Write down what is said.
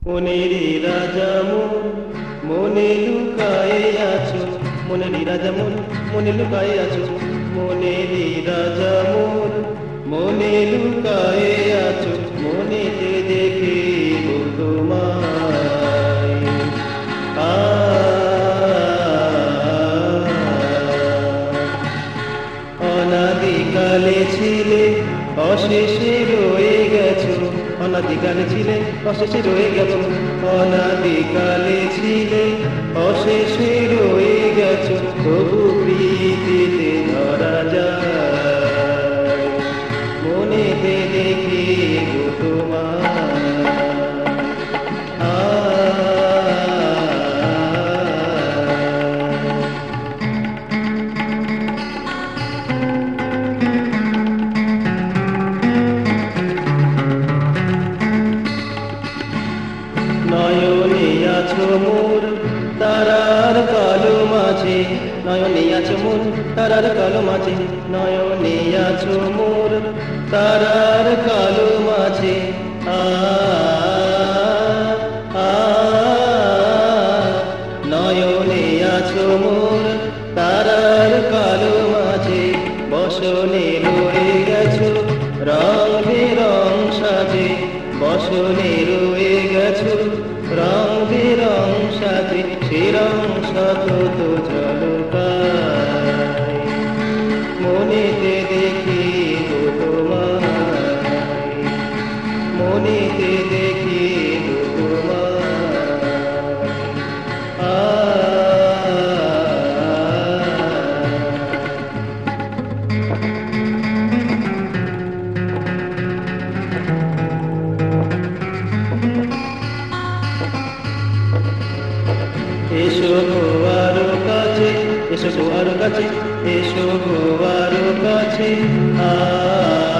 মনেরই রাজা মন, মনে লুকায়ে আছো। মনেরই রাজা মন, মনে লুকায়ে আছো। মনেরই রাজা মন, মনে লুকায়ে আছো। মনেতে দেখিব তোমায়। অনাদিকালে ছিলে, অশেষে রয়ে গেছো। অনাদিকালে ছিলে, অশেষে রয়ে গেছো। অনাদিকালে ছিলে, অশেষে রয়ে গেছো। তবু প্রীতিতে ধরা যায়। মনেতে দেখিব তোমায়। নয়নে আছো মোর তারার কালো মাঝে। নয়নে আছো মোর তারার কালো মাঝে। নয়নে আছো মোর তারার কালো মাঝে। আ আ নয়নে আছো মোর তারার কালো মাঝে। বসনে রয়ে গেছো রং বেরং সাজে। বসনে রয়ে গেছো রং বেরং সাজে। সে রং শত তো ঝলকায়। মনেতে দেখিব তোমায়। মনেতে দেখিব তোমায়। এসো গো আরো কাছে, এসো গো আরো কাছে, এসো গো আরো কাছে।